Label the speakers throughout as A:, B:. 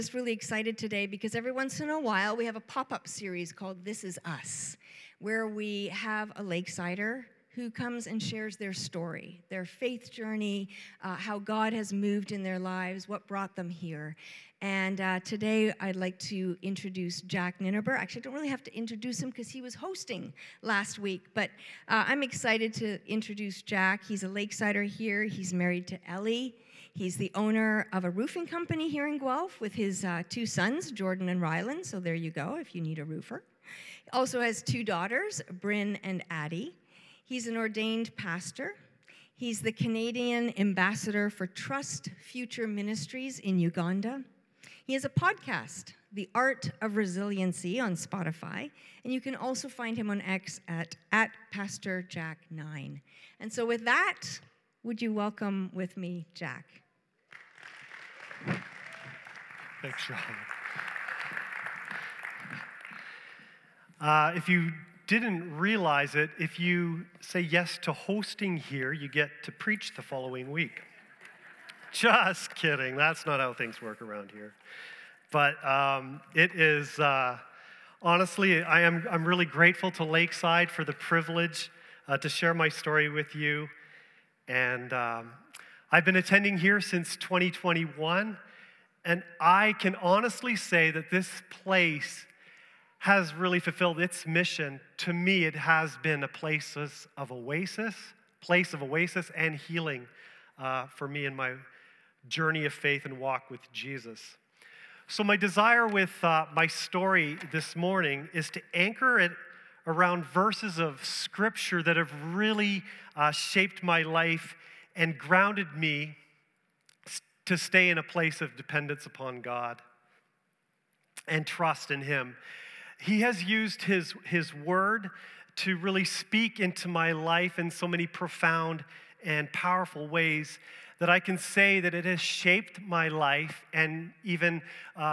A: Just really excited today because every once in a while we have a pop-up series called This Is Us, where we have a Lakesider who comes and shares their story, their faith journey, how God has moved in their lives, what brought them here. And today I'd like to introduce Jack Ninneber. Actually, I don't really have to introduce him because he was hosting last week, but I'm excited to introduce Jack. He's a Lakesider here. He's married to Ellie. He's the owner of a roofing company here in Guelph with his two sons, Jordan and Rylan, so there you go if you need a roofer. He also has two daughters, Bryn and Addie. He's an ordained pastor. He's the Canadian ambassador for Trust Future Ministries in Uganda. He has a podcast, The Art of Resiliency, on Spotify, and you can also find him on X at PastorJack9. And so with that, would you welcome with me, Jack?
B: Thanks, Sean. If you didn't realize it, if you say yes to hosting here, you get to preach the following week. Just kidding. That's not how things work around here. But it is, honestly, I'm really grateful to Lakeside for the privilege to share my story with you. And I've been attending here since 2021, and I can honestly say that this place has really fulfilled its mission. To me, it has been a place of oasis and healing for me in my journey of faith and walk with Jesus. So my desire with my story this morning is to anchor it around verses of Scripture that have really shaped my life and grounded me to stay in a place of dependence upon God and trust in Him. He has used His Word to really speak into my life in so many profound and powerful ways that I can say that it has shaped my life and even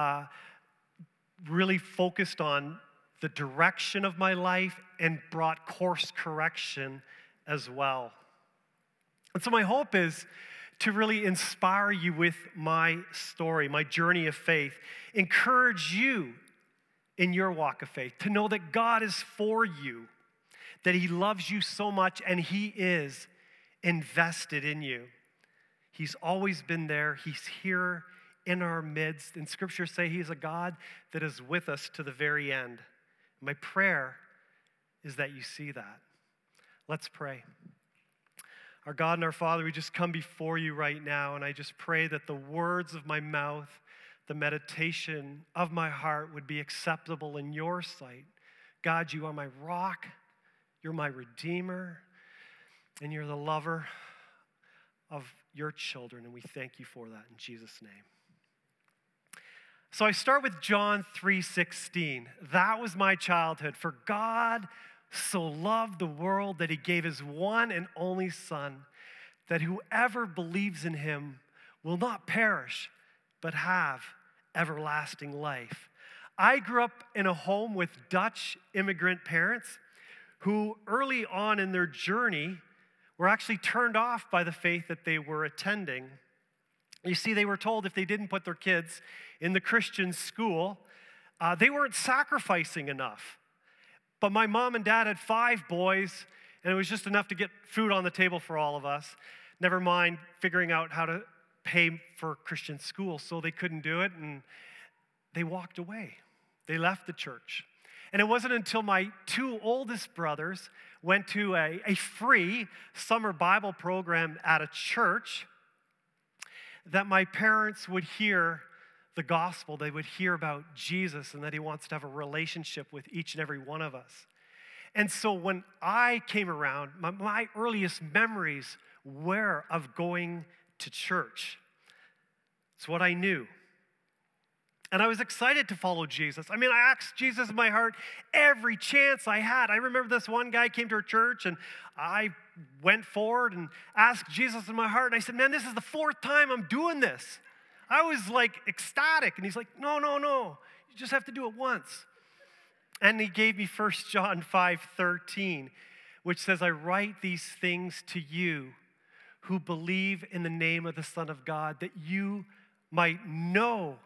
B: really focused on the direction of my life and brought course correction as well. And so my hope is to really inspire you with my story, my journey of faith, encourage you in your walk of faith, to know that God is for you, that He loves you so much, and He is invested in you. He's always been there. He's here in our midst. And Scriptures say He's a God that is with us to the very end. My prayer is that you see that. Let's pray. Our God and our Father, we just come before you right now, and I just pray that the words of my mouth, the meditation of my heart would be acceptable in your sight. God, you are my rock, you're my redeemer, and you're the lover of your children, and we thank you for that in Jesus' name. So I start with John 3:16. That was my childhood. For God so loved the world that He gave His one and only Son, that whoever believes in Him will not perish, but have everlasting life. I grew up in a home with Dutch immigrant parents who early on in their journey were actually turned off by the faith that they were attending. You see, they were told if they didn't put their kids in the Christian school, they weren't sacrificing enough. But my mom and dad had 5 boys, and it was just enough to get food on the table for all of us. Never mind figuring out how to pay for Christian school, so they couldn't do it, and they walked away. They left the church. And it wasn't until my 2 oldest brothers went to a free summer Bible program at a church that my parents would hear the gospel. They would hear about Jesus and that He wants to have a relationship with each and every one of us. And so when I came around, my earliest memories were of going to church. It's what I knew. And I was excited to follow Jesus. I mean, I asked Jesus in my heart every chance I had. I remember this one guy came to our church, and I went forward and asked Jesus in my heart, and I said, man, this is the 4th time I'm doing this. I was like ecstatic, and He's like, no, you just have to do it once. And He gave me 1 John 5:13, which says, I write these things to you who believe in the name of the Son of God, that you might know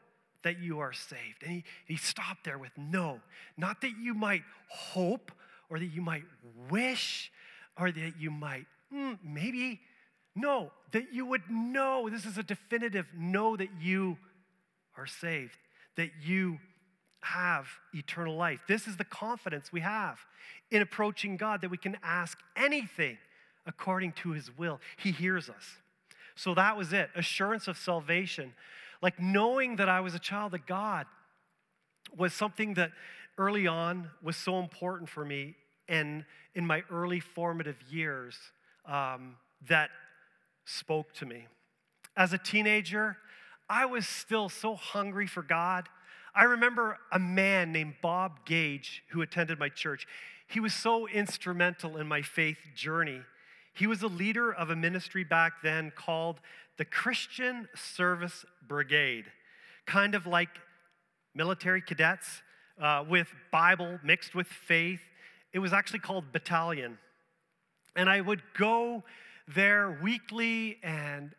B: that you are saved. And he stopped there with know. Not that you might hope or that you might wish or that you might maybe. No, that you would know. This is a definitive know that you are saved, that you have eternal life. This is the confidence we have in approaching God, that we can ask anything according to his will. He hears us. So that was it, assurance of salvation. Like knowing that I was a child of God was something that early on was so important for me, and in my early formative years that spoke to me. As a teenager, I was still so hungry for God. I remember a man named Bob Gage who attended my church. He was so instrumental in my faith journey. He was a leader of a ministry back then called the Christian Service Brigade, kind of like military cadets with Bible mixed with faith. It was actually called battalion. And I would go there weekly and,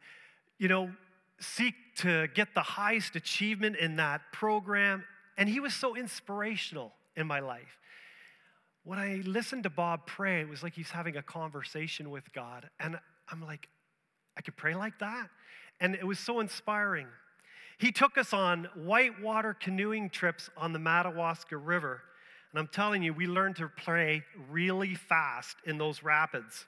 B: seek to get the highest achievement in that program. And he was so inspirational in my life. When I listened to Bob pray, it was like he's having a conversation with God. And I'm like, I could pray like that? And it was so inspiring. He took us on whitewater canoeing trips on the Madawaska River. And I'm telling you, we learned to pray really fast in those rapids.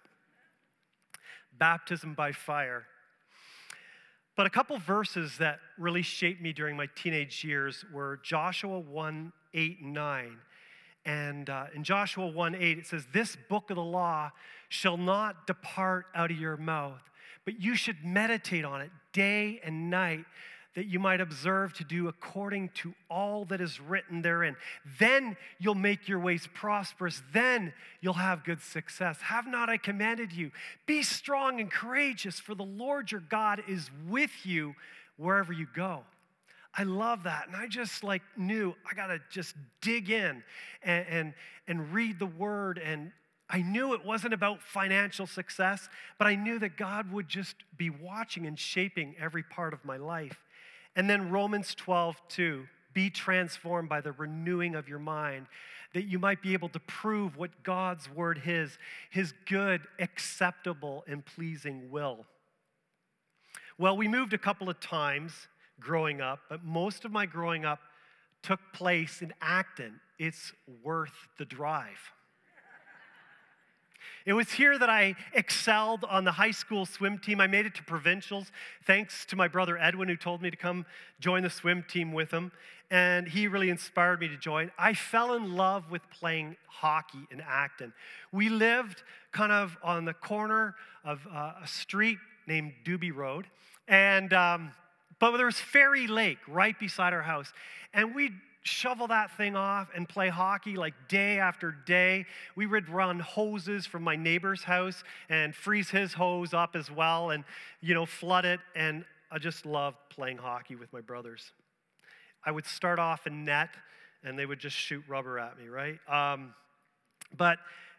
B: Baptism by fire. But a couple verses that really shaped me during my teenage years were Joshua 1:8 and 9. And in Joshua 1:8, it says, "This book of the law shall not depart out of your mouth, but you should meditate on it day and night, that you might observe to do according to all that is written therein. Then you'll make your ways prosperous. Then you'll have good success. Have not I commanded you? Be strong and courageous, for the Lord your God is with you wherever you go." I love that. And I just knew I got to just dig in and read the word. And I knew it wasn't about financial success, but I knew that God would just be watching and shaping every part of my life. And then Romans 12:2, "Be transformed by the renewing of your mind, that you might be able to prove what God's word is, his good, acceptable, and pleasing will." Well, we moved a couple of times growing up, but most of my growing up took place in Acton. It's worth the drive. It was here that I excelled on the high school swim team. I made it to provincials thanks to my brother Edwin, who told me to come join the swim team with him, and he really inspired me to join. I fell in love with playing hockey in Acton. We lived kind of on the corner of a street named Doobie Road, and but there was Fairy Lake right beside our house, and we'd shovel that thing off and play hockey like day after day. We would run hoses from my neighbor's house and freeze his hose up as well and, flood it. And I just loved playing hockey with my brothers. I would start off in net and they would just shoot rubber at me, right? But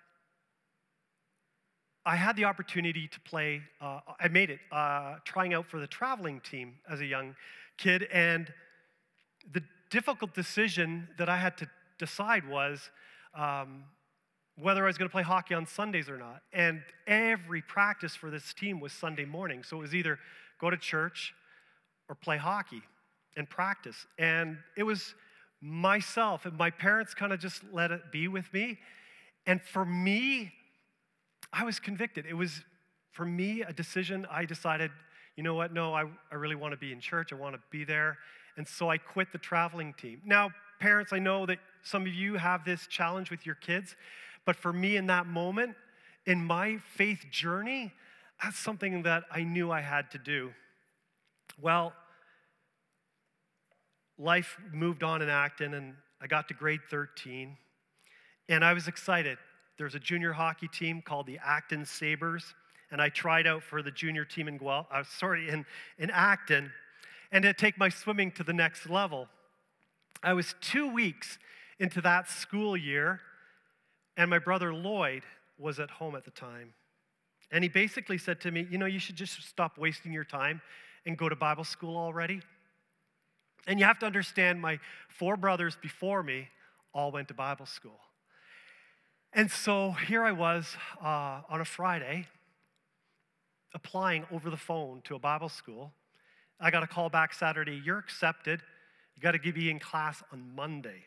B: I had the opportunity to play, I made it, trying out for the traveling team as a young kid. And the difficult decision that I had to decide was whether I was going to play hockey on Sundays or not. And every practice for this team was Sunday morning. So it was either go to church or play hockey and practice. And it was myself and my parents kind of just let it be with me. And for me, I was convicted. It was, for me, a decision. I decided, you know what, no, I really want to be in church. I want to be there. And so I quit the traveling team. Now, parents, I know that some of you have this challenge with your kids, but for me in that moment, in my faith journey, that's something that I knew I had to do. Well, life moved on in Acton, and I got to grade 13, and I was excited. There's a junior hockey team called the Acton Sabres, and I tried out for the junior team in Acton, and to take my swimming to the next level. I was 2 weeks into that school year, and my brother Lloyd was at home at the time. And he basically said to me, you should just stop wasting your time and go to Bible school already. And you have to understand, my 4 brothers before me all went to Bible school. And so here I was on a Friday applying over the phone to a Bible school. I got a call back Saturday, you're accepted. You got to be in class on Monday.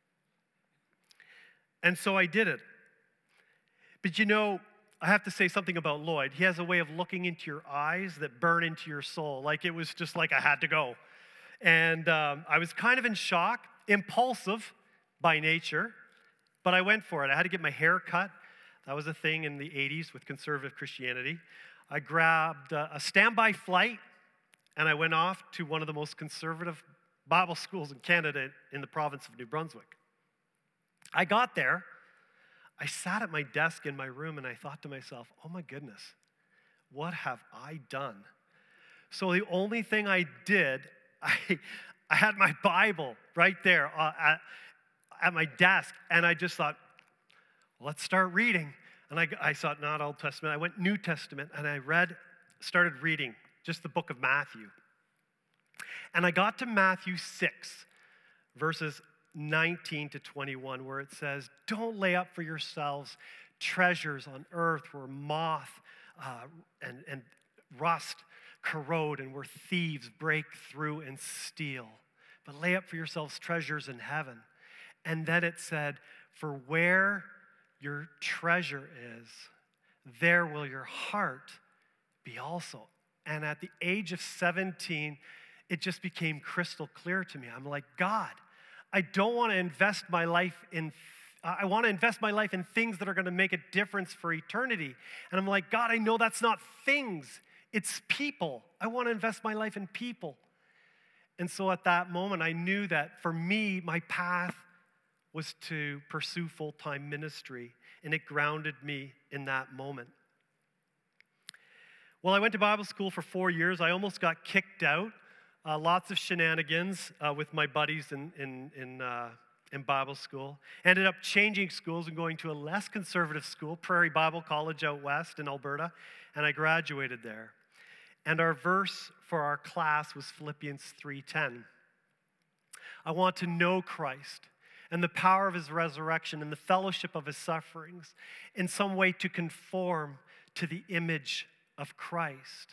B: And so I did it. But you know, I have to say something about Lloyd. He has a way of looking into your eyes that burn into your soul. Like it was just like I had to go. And I was kind of in shock, impulsive by nature, but I went for it. I had to get my hair cut. That was a thing in the 80s with conservative Christianity. I grabbed a standby flight, and I went off to one of the most conservative Bible schools in Canada in the province of New Brunswick. I got there. I sat at my desk in my room, and I thought to myself, oh my goodness, what have I done? So the only thing I did, I had my Bible right there at my desk, and I just thought, let's start reading. And I saw not Old Testament, I went New Testament, and I started reading just the book of Matthew. And I got to Matthew 6, verses 19 to 21, where it says, don't lay up for yourselves treasures on earth where moth and rust corrode and where thieves break through and steal. But lay up for yourselves treasures in heaven. And then it said, for where your treasure is, there will your heart be also. And at the age of 17, it just became crystal clear to me. I'm like, God, I don't want to invest my life in, I want to invest my life in things that are going to make a difference for eternity. And I'm like, God, I know that's not things, it's people. I want to invest my life in people. And so at that moment, I knew that for me, my path was to pursue full-time ministry, and it grounded me in that moment. Well, I went to Bible school for 4 years. I almost got kicked out. Lots of shenanigans with my buddies in Bible school. Ended up changing schools and going to a less conservative school, Prairie Bible College out west in Alberta, and I graduated there. And our verse for our class was Philippians 3:10. I want to know Christ and the power of his resurrection and the fellowship of his sufferings, in some way to conform to the image of Christ.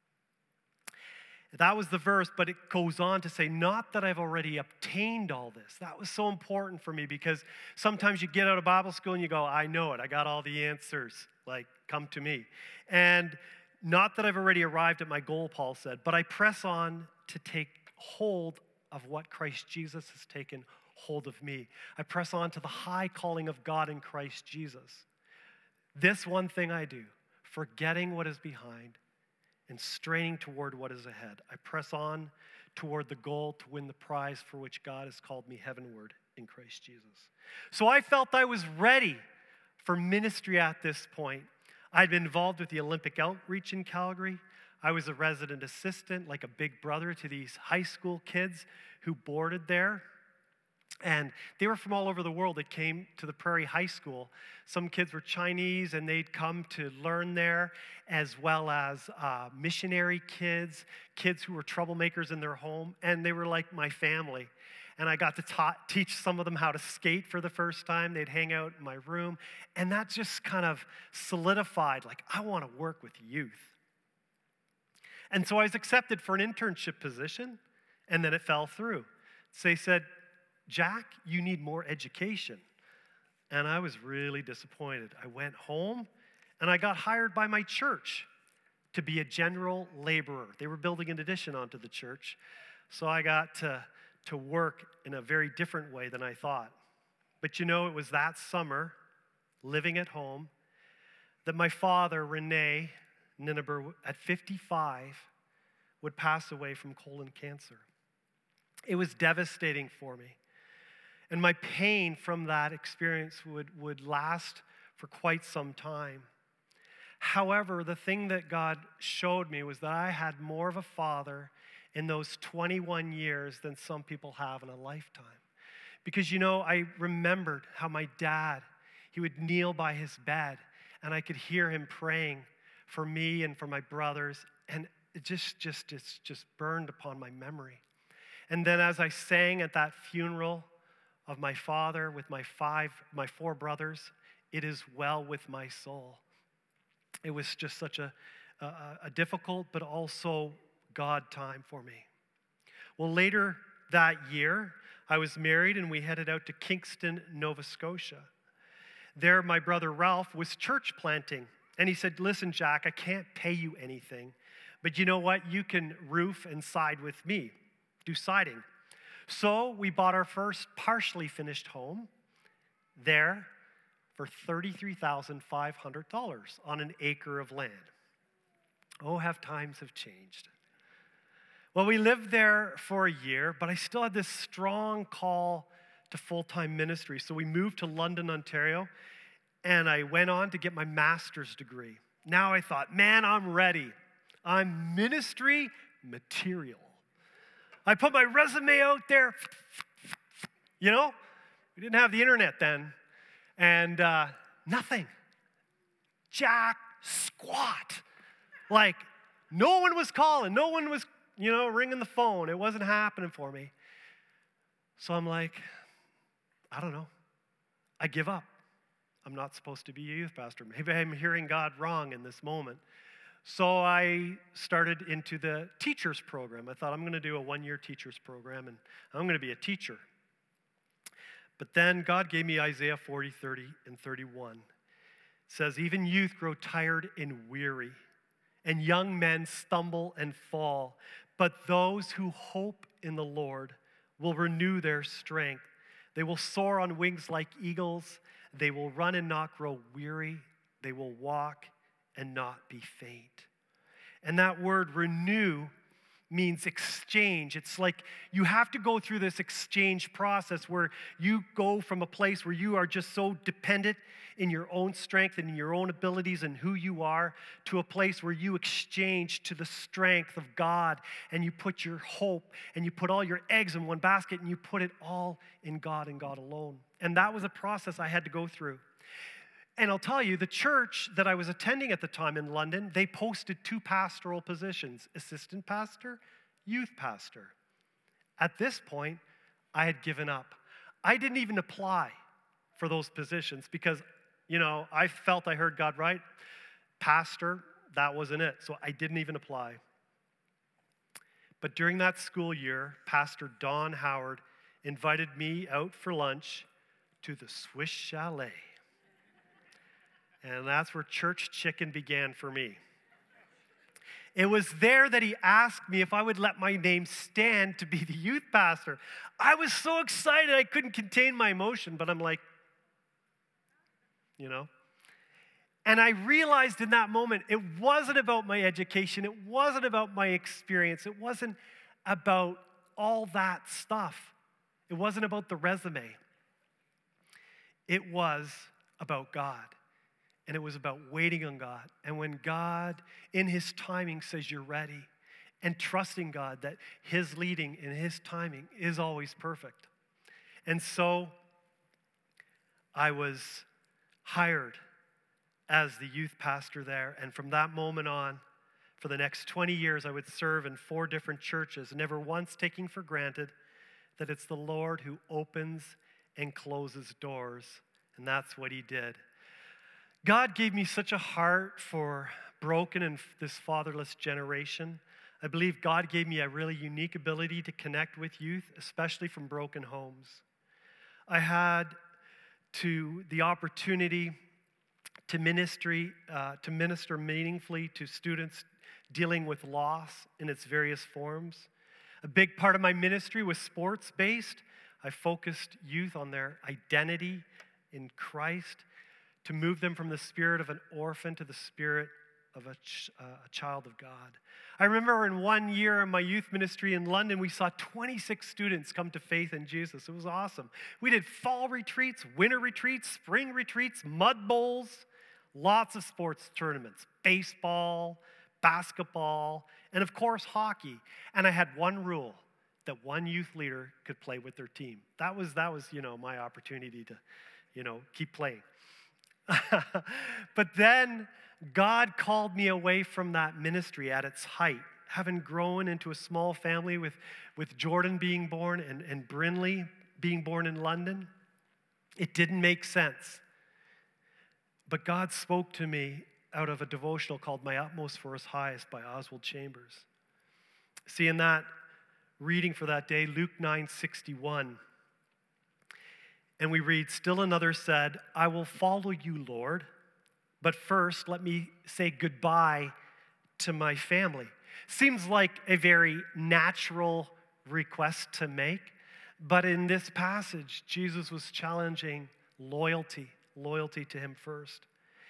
B: That was the verse, but it goes on to say, not that I've already obtained all this. That was so important for me because sometimes you get out of Bible school and you go, I know it, I got all the answers, like, come to me. And not that I've already arrived at my goal, Paul said, but I press on to take hold of what Christ Jesus has taken hold of me. I press on to the high calling of God in Christ Jesus. This one thing I do, forgetting what is behind and straining toward what is ahead. I press on toward the goal to win the prize for which God has called me heavenward in Christ Jesus. So I felt I was ready for ministry at this point. I'd been involved with the Olympic Outreach in Calgary. I was a resident assistant, like a big brother to these high school kids who boarded there. And they were from all over the world. They came to the Prairie High School. Some kids were Chinese, and they'd come to learn there, as well as missionary kids, kids who were troublemakers in their home, and they were like my family. And I got to teach some of them how to skate for the first time. They'd hang out in my room, and that just kind of solidified, like, I want to work with youth. And so I was accepted for an internship position, and then it fell through. So they said, Jack, you need more education. And I was really disappointed. I went home, and I got hired by my church to be a general laborer. They were building an addition onto the church, so I got to work in a very different way than I thought. But you know, it was that summer, living at home, that my father, Rene Ninneber, at 55, would pass away from colon cancer. It was devastating for me. And my pain from that experience would last for quite some time. However, the thing that God showed me was that I had more of a father in those 21 years than some people have in a lifetime. Because, you know, I remembered how my dad, he would kneel by his bed, and I could hear him praying for me and for my brothers, and it just burned upon my memory. And then as I sang at that funeral of my father with my four brothers, it is well with my soul. It was just such a difficult but also God time for me. Well, later that year, I was married and we headed out to Kingston, Nova Scotia. There, my brother Ralph was church planting. And he said, listen, Jack, I can't pay you anything, but you know what? You can roof and side with me, do siding. So we bought our first partially finished home there for $33,500 on an acre of land. Oh, how times have changed. Well, we lived there for a year, but I still had this strong call to full-time ministry. So we moved to London, Ontario, and I went on to get my master's degree. Now I thought, man, I'm ready. I'm ministry material. I put my resume out there. You know, we didn't have the internet then. And nothing. Jack squat. Like, no one was calling. No one was, ringing the phone. It wasn't happening for me. So I'm like, I don't know. I give up. I'm not supposed to be a youth pastor. Maybe I'm hearing God wrong in this moment. So I started into the teacher's program. I thought I'm going to do a one-year teacher's program, and I'm going to be a teacher. But then God gave me Isaiah 40, 30, and 31. It says, even youth grow tired and weary, and young men stumble and fall. But those who hope in the Lord will renew their strength. They will soar on wings like eagles. They will run and not grow weary. They will walk and not be faint. And that word renew means exchange. It's like you have to go through this exchange process where you go from a place where you are just so dependent in your own strength and in your own abilities and who you are to a place where you exchange to the strength of God, and you put your hope and you put all your eggs in one basket and you put it all in God and God alone. And that was a process I had to go through. And I'll tell you, the church that I was attending at the time in London, they posted 2 pastoral positions, assistant pastor, youth pastor. At this point, I had given up. I didn't even apply for those positions because, I felt I heard God right. Pastor, that wasn't it. So I didn't even apply. But during that school year, Pastor Don Howard invited me out for lunch to the Swiss Chalet. And that's where church chicken began for me. It was there that he asked me if I would let my name stand to be the youth pastor. I was so excited I couldn't contain my emotion, but I'm like, And I realized in that moment, it wasn't about my education. It wasn't about my experience. It wasn't about all that stuff. It wasn't about the resume. It was about God. And it was about waiting on God. And when God, in his timing, says you're ready, and trusting God that his leading and his timing is always perfect. And so I was hired as the youth pastor there. And from that moment on, for the next 20 years, I would serve in 4 different churches, never once taking for granted that it's the Lord who opens and closes doors. And that's what he did. God gave me such a heart for broken and this fatherless generation. I believe God gave me a really unique ability to connect with youth, especially from broken homes. I had the opportunity to minister meaningfully to students dealing with loss in its various forms. A big part of my ministry was sports-based. I focused youth on their identity in Christ, to move them from the spirit of an orphan to the spirit of a child of God. I remember in one year in my youth ministry in London, we saw 26 students come to faith in Jesus. It was awesome. We did fall retreats, winter retreats, spring retreats, mud bowls, lots of sports tournaments, baseball, basketball, and of course hockey. And I had one rule, that one youth leader could play with their team. That was my opportunity to, keep playing. But then God called me away from that ministry at its height having grown into a small family with Jordan being born and Brinley being born in London, it didn't make sense. But God spoke to me out of a devotional called My Utmost for His Highest by Oswald Chambers. See, in that reading for that day, Luke 9:61, and we read, "Still another said, 'I will follow you, Lord, but first let me say goodbye to my family.'" Seems like a very natural request to make, but in this passage, Jesus was challenging loyalty to Him first.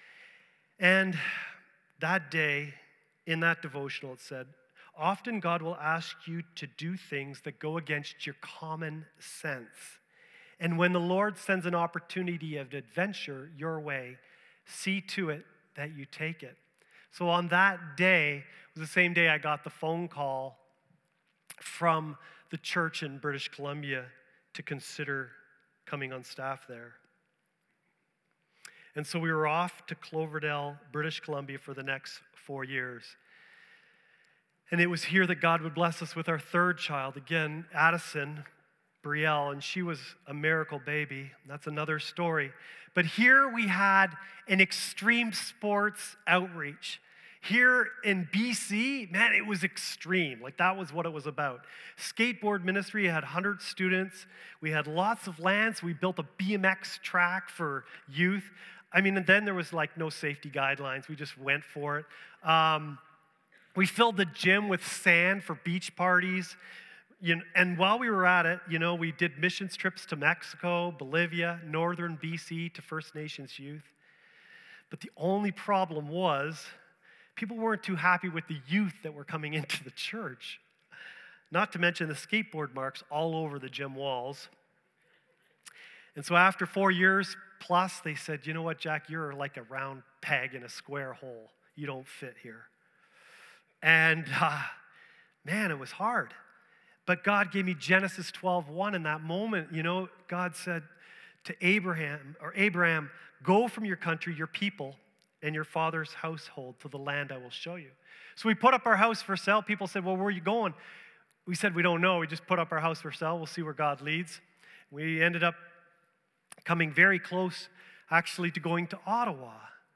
B: And that day, in that devotional, it said, "Often God will ask you to do things that go against your common sense. And when the Lord sends an opportunity of adventure your way, see to it that you take it." So on that day, it was the same day I got the phone call from the church in British Columbia to consider coming on staff there. And so we were off to Cloverdale, British Columbia for the next 4 years. And it was here that God would bless us with our third child, again, Addison Brielle, and she was a miracle baby. That's another story. But here we had an extreme sports outreach. Here in BC, man, it was extreme. Like, that was what it was about. Skateboard ministry had 100 students. We had lots of lands. We built a BMX track for youth. I mean, and then there was like no safety guidelines. We just went for it. We filled the gym with sand for beach parties. And while we were at it, we did missions trips to Mexico, Bolivia, northern BC to First Nations youth. But the only problem was people weren't too happy with the youth that were coming into the church. Not to mention the skateboard marks all over the gym walls. And so after 4 years plus, they said, "You know what, Jack, you're like a round peg in a square hole. You don't fit here." And man, it was hard. But God gave me Genesis 12:1 in that moment. God said to Abraham, "Go from your country, your people, and your father's household to the land I will show you." So we put up our house for sale. People said, "Well, where are you going?" We said, "We don't know. We just put up our house for sale. We'll see where God leads." We ended up coming very close, actually, to going to Ottawa.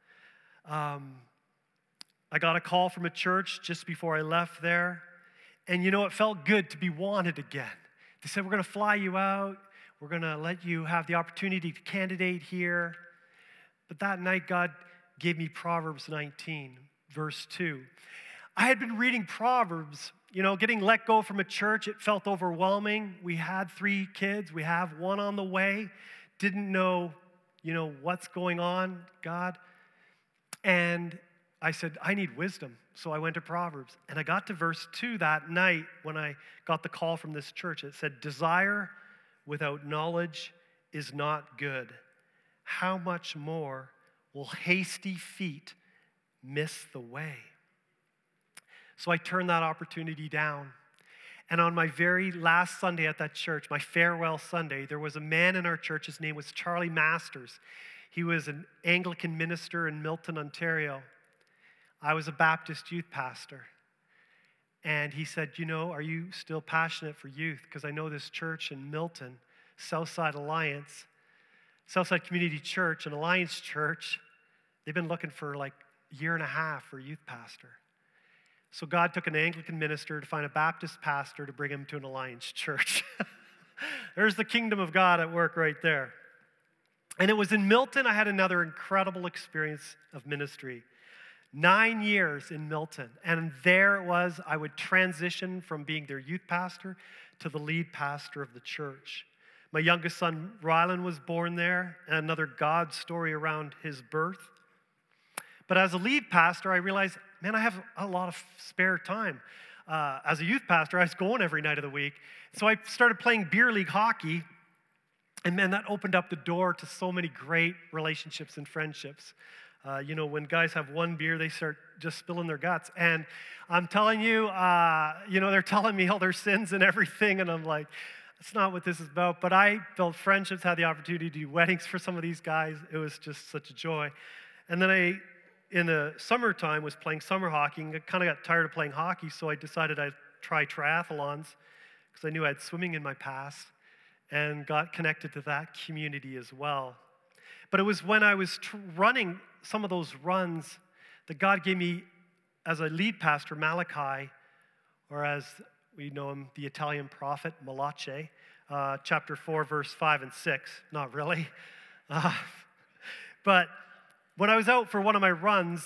B: I got a call from a church just before I left there. And it felt good to be wanted again. They said, "We're going to fly you out. We're going to let you have the opportunity to candidate here." But that night, God gave me Proverbs 19, verse 2. I had been reading Proverbs, getting let go from a church. It felt overwhelming. We had 3 kids. We have 1 on the way. Didn't know, what's going on, God. And I said, I need wisdom. So I went to Proverbs. And I got to verse 2 that night when I got the call from this church. It said, "Desire without knowledge is not good. How much more will hasty feet miss the way?" So I turned that opportunity down. And on my very last Sunday at that church, my farewell Sunday, there was a man in our church. His name was Charlie Masters. He was an Anglican minister in Milton, Ontario. I was a Baptist youth pastor. And he said, "Are you still passionate for youth? Because I know this church in Milton, Southside Community Church, and Alliance Church, they've been looking for like a year and a half for a youth pastor." So God took an Anglican minister to find a Baptist pastor to bring him to an Alliance Church. There's the kingdom of God at work right there. And it was in Milton I had another incredible experience of ministry. 9 years in Milton. And there it was, I would transition from being their youth pastor to the lead pastor of the church. My youngest son, Rylan, was born there, and another God story around his birth. But as a lead pastor, I realized, man, I have a lot of spare time. As a youth pastor, I was going every night of the week. So I started playing beer league hockey, and man, that opened up the door to so many great relationships and friendships. When guys have one beer, they start just spilling their guts. And I'm telling you, they're telling me all their sins and everything, and I'm like, that's not what this is about. But I built friendships, had the opportunity to do weddings for some of these guys. It was just such a joy. And then in the summertime was playing summer hockey and I kind of got tired of playing hockey, so I decided I'd try triathlons because I knew I had swimming in my past and got connected to that community as well. But it was when I was running some of those runs that God gave me as a lead pastor, Malachi, or as we know him, the Italian prophet, Malachi, chapter 4, verse 5 and 6. Not really. But when I was out for one of my runs,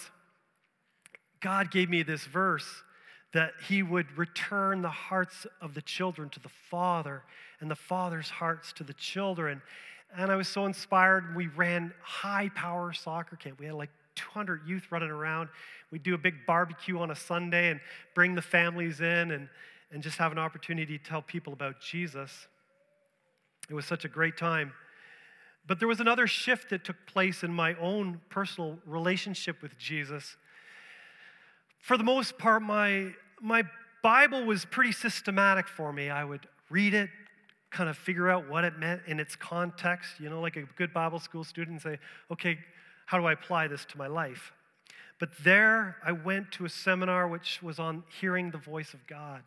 B: God gave me this verse that he would return the hearts of the children to the father and the father's hearts to the children. And I was so inspired. We ran high-power soccer camp. We had like 200 youth running around. We'd do a big barbecue on a Sunday and bring the families in and just have an opportunity to tell people about Jesus. It was such a great time. But there was another shift that took place in my own personal relationship with Jesus. For the most part, my Bible was pretty systematic for me. I would read it, kind of figure out what it meant in its context, like a good Bible school student, and say, okay, how do I apply this to my life? But there I went to a seminar which was on hearing the voice of God.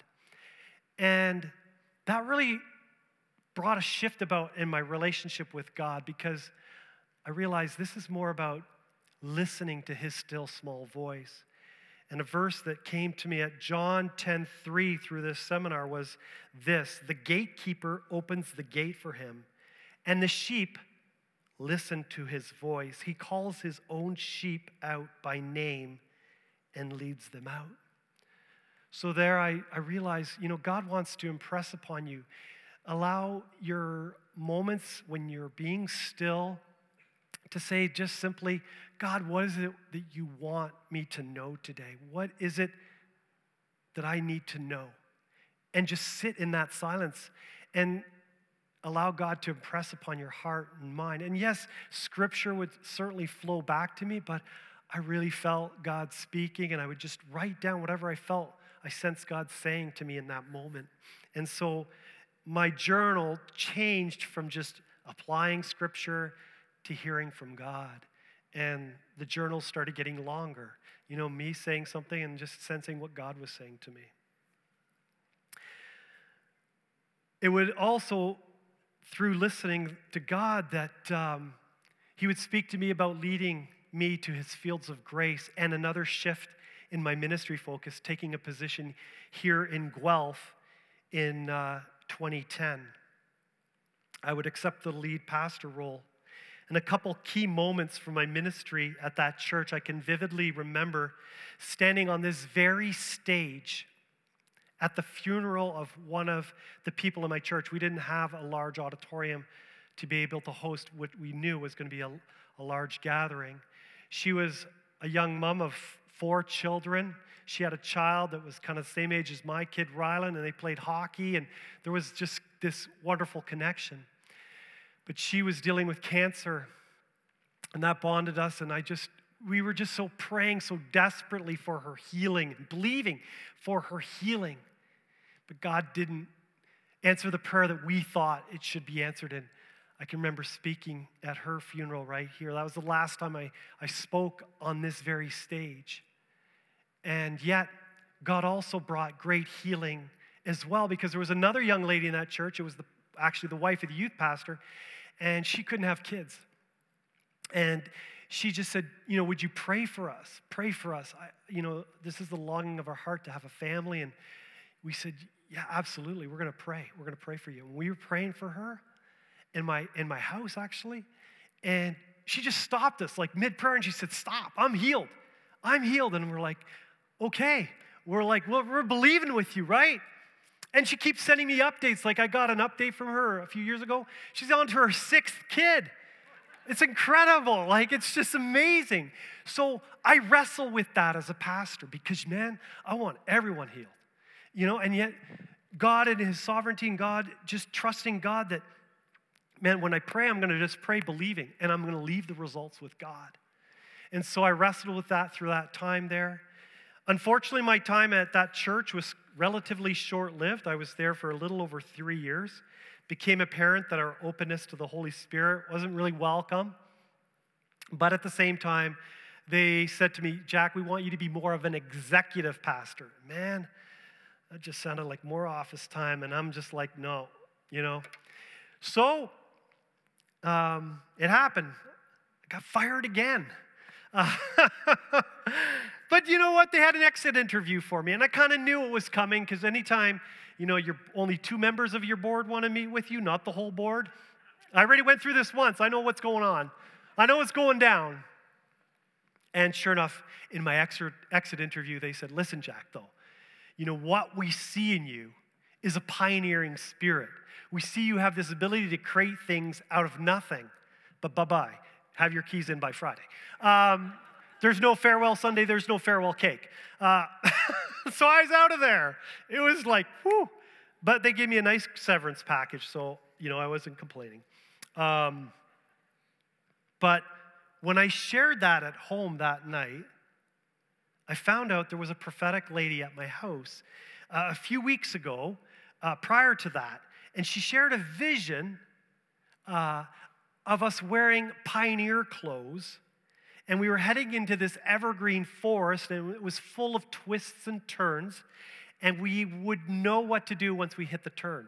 B: And that really brought a shift about in my relationship with God, because I realized this is more about listening to his still small voice. And a verse that came to me at John 10:3 through this seminar was this: the gatekeeper opens the gate for him, and the sheep listen to his voice. He calls his own sheep out by name and leads them out. So there I realized, God wants to impress upon you. Allow your moments when you're being still to say just simply, God, what is it that you want me to know today? What is it that I need to know? And just sit in that silence and allow God to impress upon your heart and mind. And yes, scripture would certainly flow back to me, but I really felt God speaking, and I would just write down whatever I felt I sensed God saying to me in that moment. And so my journal changed from just applying scripture to hearing from God. And the journal started getting longer. Me saying something and just sensing what God was saying to me. It would also, through listening to God, that he would speak to me about leading me to his fields of grace, and another shift in my ministry focus, taking a position here in Guelph in 2010. I would accept the lead pastor role. And a couple key moments from my ministry at that church, I can vividly remember standing on this very stage at the funeral of one of the people in my church. We didn't have a large auditorium to be able to host what we knew was going to be a large gathering. She was a young mom of 4 children. She had a child that was kind of the same age as my kid, Rylan, and they played hockey, and there was just this wonderful connection. But she was dealing with cancer, and that bonded us, and we were just so praying so desperately for her healing and believing for her healing. But God didn't answer the prayer that we thought it should be answered in. I can remember speaking at her funeral right here. That was the last time I spoke on this very stage. And yet, God also brought great healing as well, because there was another young lady in that church. It was actually the wife of the youth pastor, and she couldn't have kids. And she just said, would you pray for us? Pray for us. This is the longing of our heart to have a family. And we said, yeah, absolutely. We're going to pray. We're going to pray for you. And we were praying for her in my house, actually. And she just stopped us like mid-prayer, and she said, stop, I'm healed. I'm healed. And we're like, okay. We're like, well, we're believing with you, right? And she keeps sending me updates. Like I got an update from her a few years ago. She's on to her 6th kid. It's incredible. Like, it's just amazing. So I wrestle with that as a pastor because, man, I want everyone healed. And yet God in his sovereignty, and God, just trusting God that, man, when I pray, I'm going to just pray believing, and I'm going to leave the results with God. And so I wrestled with that through that time there. Unfortunately, my time at that church was relatively short-lived. I was there for a little over 3 years. Became apparent that our openness to the Holy Spirit wasn't really welcome. But at the same time, they said to me, Jack, we want you to be more of an executive pastor. Man, that just sounded like more office time, and I'm just like, no, you know. So it happened. I got fired again. But you know what? They had an exit interview for me, and I kind of knew it was coming because anytime, you know, you're only 2 members of your board want to meet with you, not the whole board. I already went through this once. I know what's going on. I know what's going down. And sure enough, in my exit interview, they said, listen, Jack, though, you know, what we see in you is a pioneering spirit. We see you have this ability to create things out of nothing, but bye-bye. Have your keys in by Friday. There's no farewell Sunday. There's no farewell cake. So I was out of there. It was like, whew. But they gave me a nice severance package, so, you know, I wasn't complaining. But when I shared that at home that night, I found out there was a prophetic lady at my house a few weeks ago, prior to that, and she shared a vision of us wearing pioneer clothes, and we were heading into this evergreen forest, and it was full of twists and turns, and we would know what to do once we hit the turn.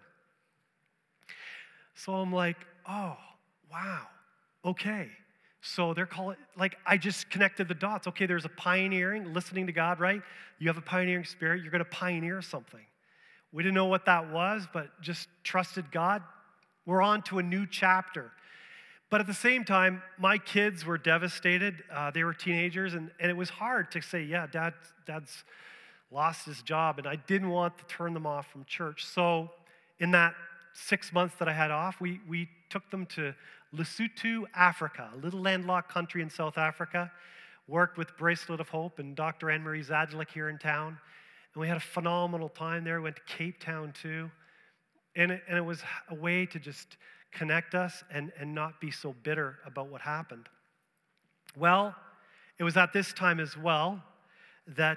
B: So I'm like, oh, wow, okay. So they're calling, like, I just connected the dots. Okay, there's a pioneering, listening to God, right? You have a pioneering spirit, you're going to pioneer something. We didn't know what that was, but just trusted God. We're on to a new chapter. But at the same time, my kids were devastated. They were teenagers, and it was hard to say, yeah, Dad's lost his job, and I didn't want to turn them off from church. So in that 6 months that I had off, we took them to Lesotho, Africa, a little landlocked country in South Africa, worked with Bracelet of Hope and Dr. Anne-Marie Zadlik here in town, and we had a phenomenal time there. We went to Cape Town too, and it was a way to just connect us and not be so bitter about what happened. Well, it was at this time as well that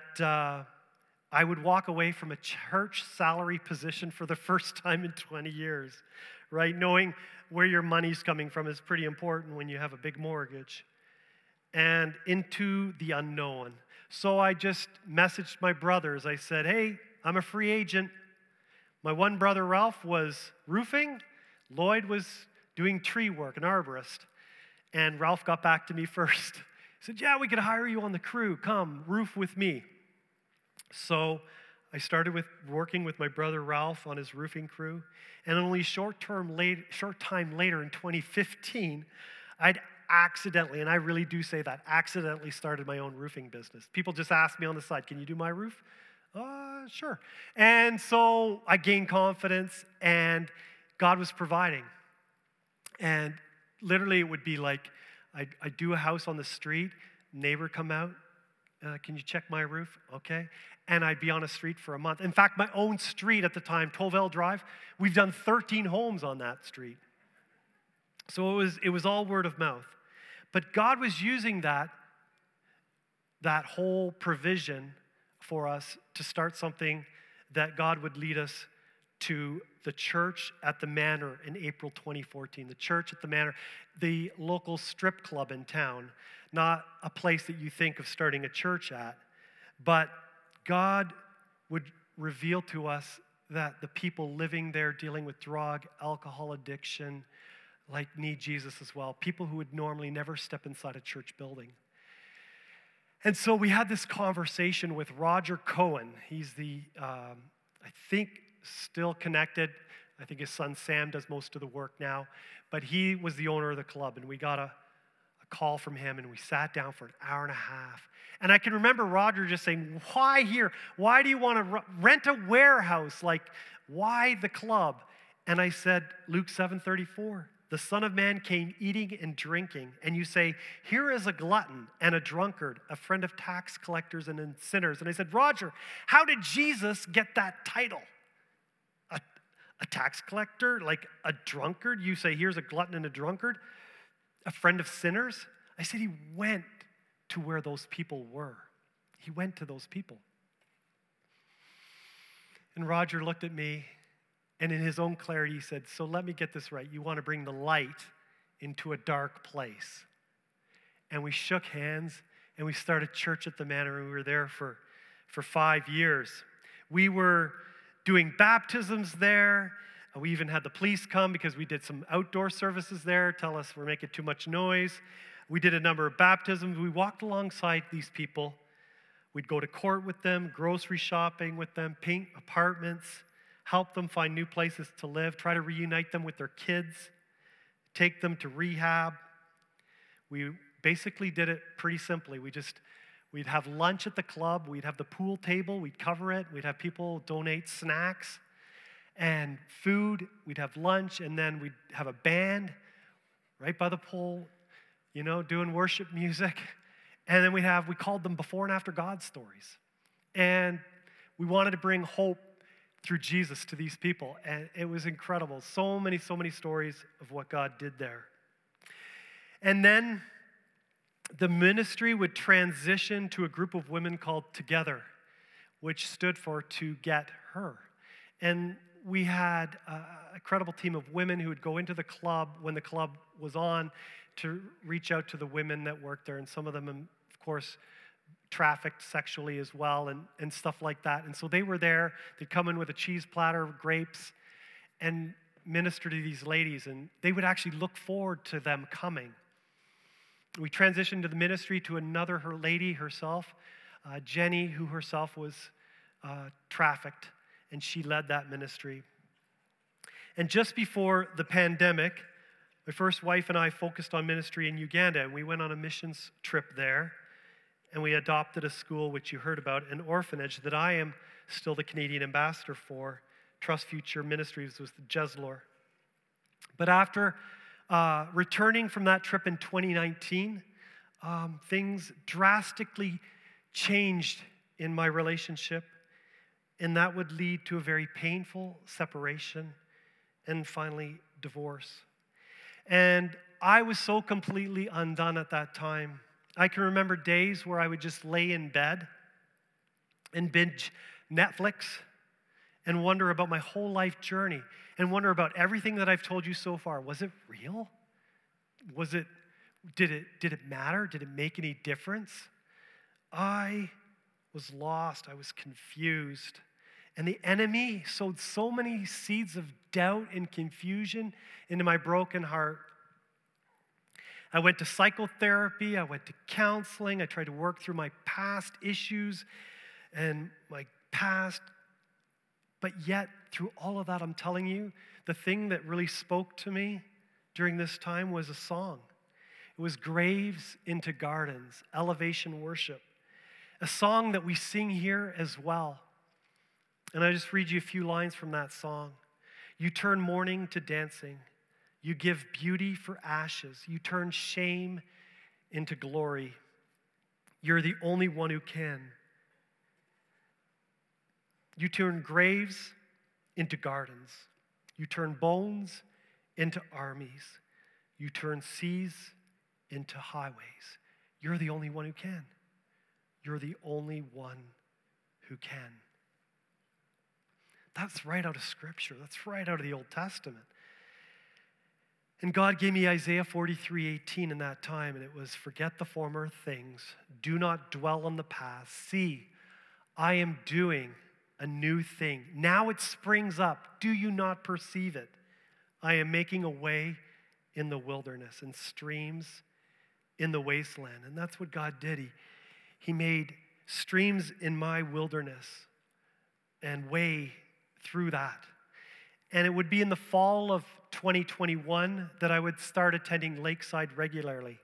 B: I would walk away from a church salary position for the first time in 20 years, right? Knowing where your money's coming from is pretty important when you have a big mortgage. And into the unknown. So I just messaged my brothers. I said, hey, I'm a free agent. My one brother, Ralph, was roofing. Lloyd was doing tree work, an arborist. And Ralph got back to me first. He said, yeah, we could hire you on the crew. Come, roof with me. So I started with working with my brother Ralph on his roofing crew. And only short time later in 2015, I'd accidentally, and I really do say that, accidentally started my own roofing business. People just ask me on the side, can you do my roof? Sure. And so I gained confidence, and God was providing. And literally it would be like, I'd do a house on the street, neighbor come out, can you check my roof? Okay. And I'd be on a street for a month. In fact, my own street at the time, Tolville Drive, we've done 13 homes on that street. So it was all word of mouth. But God was using that whole provision for us to start something that God would lead us to the church at the Manor in April 2014. The church at the Manor, the local strip club in town, not a place that you think of starting a church at, but God would reveal to us that the people living there dealing with drug, alcohol addiction, like need Jesus as well. People who would normally never step inside a church building. And so we had this conversation with Roger Cohen. He's the, I think, still connected. I think his son Sam does most of the work now. But he was the owner of the club, and we got a call from him, and we sat down for an hour and a half. And I can remember Roger just saying, why here? Why do you want to rent a warehouse? Like, why the club? And I said, Luke 7:34. The Son of Man came eating and drinking, and you say, here is a glutton and a drunkard, a friend of tax collectors and sinners. And I said, Roger, how did Jesus get that title? A tax collector, like a drunkard? You say, here's a glutton and a drunkard, a friend of sinners? I said, he went to where those people were. He went to those people. And Roger looked at me, and in his own clarity, he said, so let me get this right. You want to bring the light into a dark place. And we shook hands, and we started church at the Manor, and we were there for 5 years. We were doing baptisms there. We even had the police come because we did some outdoor services there, tell us we're making too much noise. We did a number of baptisms. We walked alongside these people. We'd go to court with them, grocery shopping with them, paint apartments, help them find new places to live, try to reunite them with their kids, take them to rehab. We basically did it pretty simply. We'd have lunch at the club, we'd have the pool table, we'd cover it, we'd have people donate snacks and food, we'd have lunch, and then we'd have a band right by the pool, doing worship music. And then we called them before and after God stories. And we wanted to bring hope through Jesus to these people. And it was incredible. So many stories of what God did there. And then the ministry would transition to a group of women called Together, which stood for To Get Her. And we had a credible team of women who would go into the club when the club was on to reach out to the women that worked there. And some of them, of course, trafficked sexually as well and stuff like that. And so they were there. They'd come in with a cheese platter, grapes, and minister to these ladies. And they would actually look forward to them coming. We transitioned to the ministry to her lady herself, Jenny, who herself was trafficked, and she led that ministry. And just before the pandemic, my first wife and I focused on ministry in Uganda, and we went on a missions trip there, and we adopted a school, which you heard about, an orphanage that I am still the Canadian ambassador for. Trust Future Ministries was the Jeslor. But after returning from that trip in 2019, things drastically changed in my relationship, and that would lead to a very painful separation and finally divorce. And I was so completely undone at that time. I can remember days where I would just lay in bed and binge Netflix and wonder about my whole life journey and wonder about everything that I've told you so far. Was it real? Did it matter? Did it make any difference? I was lost. I was confused. And the enemy sowed so many seeds of doubt and confusion into my broken heart. I went to psychotherapy. I went to counseling. I tried to work through my past issues and my past. But yet, through all of that, I'm telling you, the thing that really spoke to me during this time was a song. It was Graves into Gardens, Elevation Worship, a song that we sing here as well. And I just read you a few lines from that song. You turn mourning to dancing. You give beauty for ashes. You turn shame into glory. You're the only one who can. You turn graves into gardens. You turn bones into armies. You turn seas into highways. You're the only one who can. You're the only one who can. That's right out of Scripture. That's right out of the Old Testament. And God gave me Isaiah 43:18 in that time, and it was, forget the former things. Do not dwell on the past. See, I am doing a new thing. Now it springs up. Do you not perceive it? I am making a way in the wilderness and streams in the wasteland. And that's what God did. He made streams in my wilderness and way through that. And it would be in the fall of 2021 that I would start attending Lakeside regularly.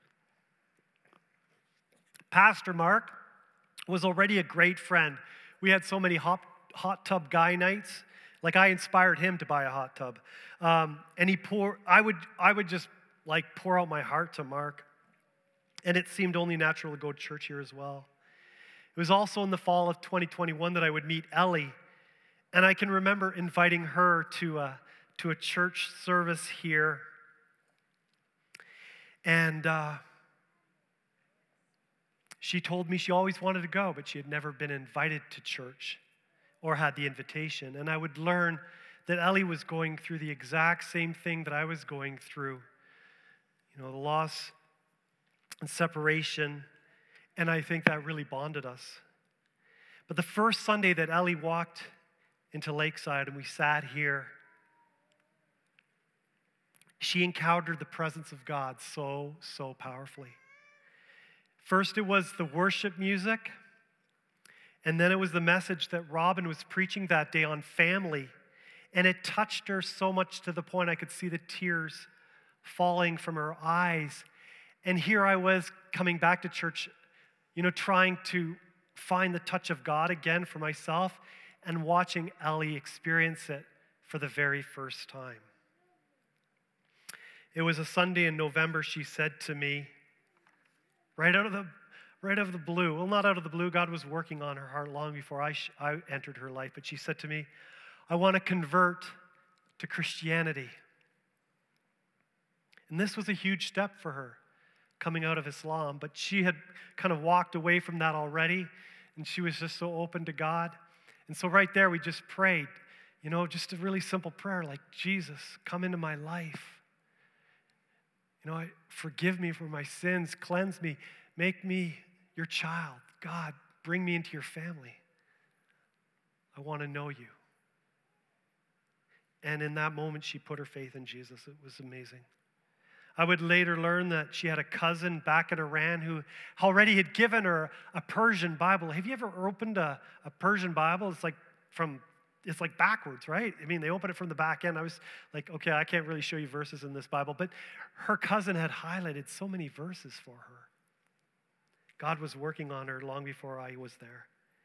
B: Pastor Mark was already a great friend. We had so many hot tub guy nights. Like, I inspired him to buy a hot tub. And I would just pour out my heart to Mark. And it seemed only natural to go to church here as well. It was also in the fall of 2021 that I would meet Ellie. And I can remember inviting her to a church service here. And she told me she always wanted to go, but she had never been invited to church or had the invitation. And I would learn that Ellie was going through the exact same thing that I was going through. The loss and separation. And I think that really bonded us. But the first Sunday that Ellie walked into Lakeside and we sat here, she encountered the presence of God so powerfully. First, it was the worship music, and then it was the message that Robin was preaching that day on family. And it touched her so much to the point I could see the tears falling from her eyes. And here I was coming back to church, trying to find the touch of God again for myself and watching Ellie experience it for the very first time. It was a Sunday in November. She said to me, right out of the blue, well, not out of the blue, God was working on her heart long before I entered her life, but she said to me, I want to convert to Christianity. And this was a huge step for her, coming out of Islam, but she had kind of walked away from that already, and she was just so open to God. And so right there, we just prayed, just a really simple prayer like, Jesus, come into my life. Forgive me for my sins, cleanse me, make me your child. God, bring me into your family. I want to know you. And in that moment, she put her faith in Jesus. It was amazing. I would later learn that she had a cousin back in Iran who already had given her a Persian Bible. Have you ever opened a Persian Bible? It's like backwards, right? I mean, they open it from the back end. I was like, okay, I can't really show you verses in this Bible, but her cousin had highlighted so many verses for her. God was working on her long before I was there.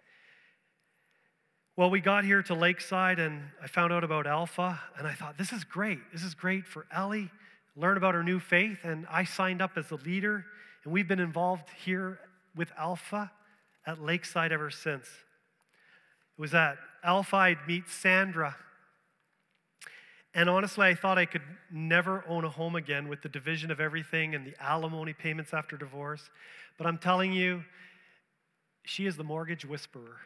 B: Well, we got here to Lakeside, and I found out about Alpha, and I thought, this is great. This is great for Ellie, learn about her new faith, and I signed up as the leader, and we've been involved here with Alpha at Lakeside ever since. It was at Alpha I'd meet Sandra, and honestly, I thought I could never own a home again with the division of everything and the alimony payments after divorce, but I'm telling you, she is the mortgage whisperer.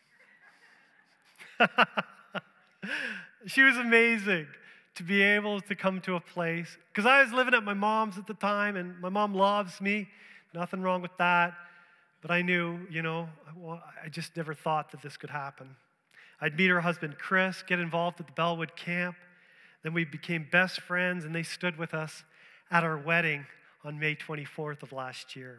B: She was amazing to be able to come to a place, because I was living at my mom's at the time, and my mom loves me, nothing wrong with that, but I knew, I just never thought that this could happen. I'd meet her husband, Chris, get involved at the Bellwood camp, then we became best friends, and they stood with us at our wedding on May 24th of last year.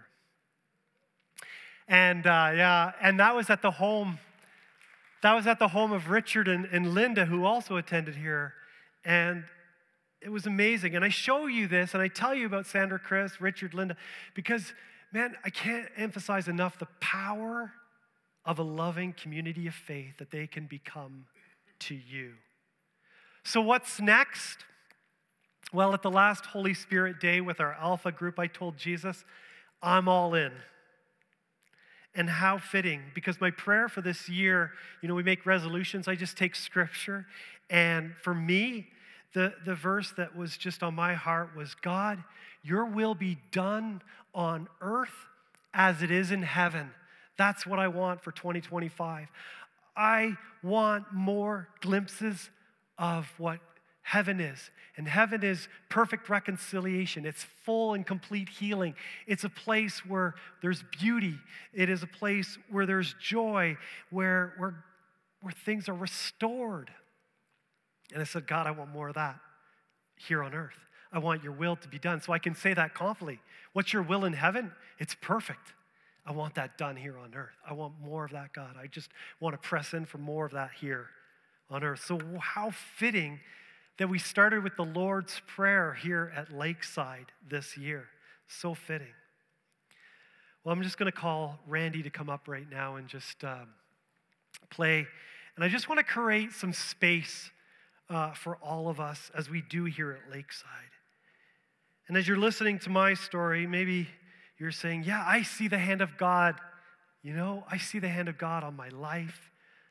B: And and that was at the home. That was at the home of Richard and Linda, who also attended here. And it was amazing. And I show you this, and I tell you about Sandra, Chris, Richard, Linda, because, man, I can't emphasize enough the power of a loving community of faith that they can become to you. So what's next? Well, at the last Holy Spirit Day with our Alpha group, I told Jesus, I'm all in. And how fitting, because my prayer for this year, we make resolutions, I just take scripture, and for me, the verse that was just on my heart was, God, your will be done on earth as it is in heaven. That's what I want for 2025. I want more glimpses of what heaven is. And heaven is perfect reconciliation. It's full and complete healing. It's a place where there's beauty. It is a place where there's joy, where things are restored. And I said, God, I want more of that here on earth. I want your will to be done. So I can say that confidently. What's your will in heaven? It's perfect. I want that done here on earth. I want more of that, God. I just want to press in for more of that here on earth. So how fitting that we started with the Lord's Prayer here at Lakeside this year. So fitting. Well, I'm just going to call Randy to come up right now and just play. And I just want to create some space for all of us as we do here at Lakeside. And as you're listening to my story, maybe you're saying, yeah, I see the hand of God. I see the hand of God on my life.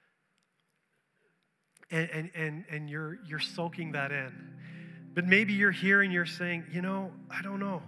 B: And you're soaking that in. But maybe you're here and you're saying, I don't know.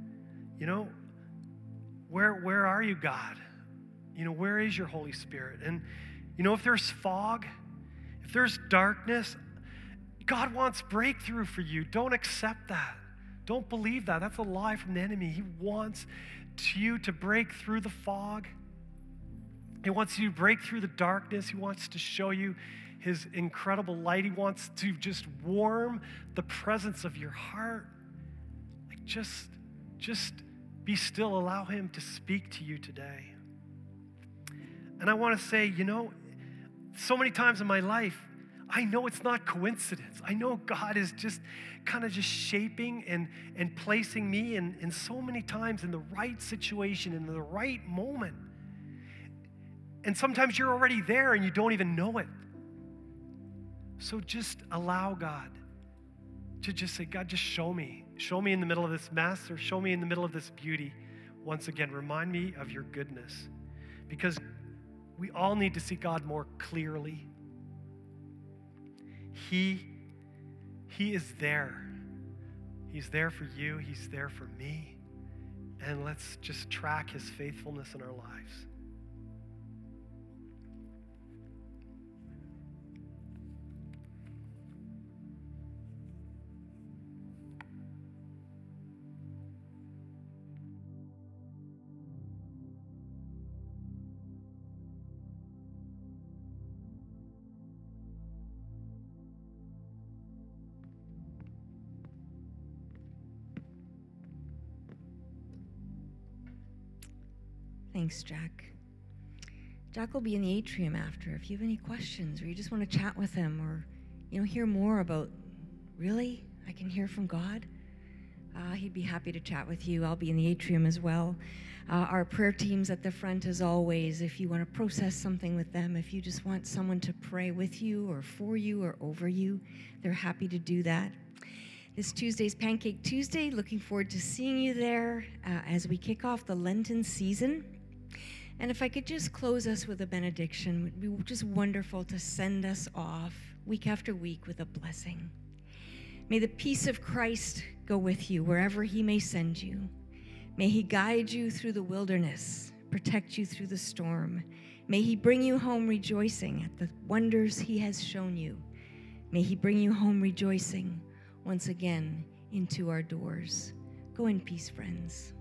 B: Where are you, God? Where is your Holy Spirit? And, if there's fog, if there's darkness, God wants breakthrough for you. Don't accept that. Don't believe that. That's a lie from the enemy. He wants you to break through the fog. He wants you to break through the darkness. He wants to show you his incredible light. He wants to just warm the presence of your heart. Like just be still. Allow him to speak to you today. And I want to say, so many times in my life, I know it's not coincidence. I know God is just kind of just shaping and placing me in so many times in the right situation, in the right moment. And sometimes you're already there and you don't even know it. So just allow God to just say, God, just show me. Show me in the middle of this mess, or show me in the middle of this beauty. Once again, remind me of your goodness. Because we all need to see God more clearly. He is there. He's there for you. He's there for me. And let's just track his faithfulness in our lives.
A: Thanks, Jack. Jack will be in the atrium after. If you have any questions or you just want to chat with him or, hear more about, really, I can hear from God, he'd be happy to chat with you. I'll be in the atrium as well. Our prayer team's at the front as always. If you want to process something with them, if you just want someone to pray with you or for you or over you, they're happy to do that. This Tuesday's Pancake Tuesday. Looking forward to seeing you there as we kick off the Lenten season. And if I could just close us with a benediction, it would be just wonderful to send us off week after week with a blessing. May the peace of Christ go with you wherever he may send you. May he guide you through the wilderness, protect you through the storm. May he bring you home rejoicing at the wonders he has shown you. May he bring you home rejoicing once again into our doors. Go in peace, friends.